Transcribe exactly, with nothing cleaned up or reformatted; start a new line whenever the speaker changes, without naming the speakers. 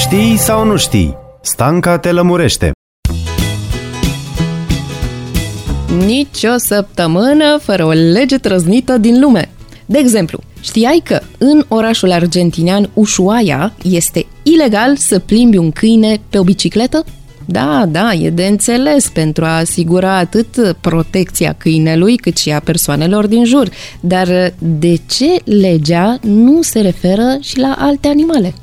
Știi sau nu știi? Stanca te lămurește.
Nici o săptămână fără o lege trăznită din lume. De exemplu, știai că în orașul argentinian Ushuaia este ilegal să plimbi un câine pe o bicicletă? Da, da, e de înțeles pentru a asigura atât protecția câinelui cât și a persoanelor din jur. Dar de ce legea nu se referă și la alte animale?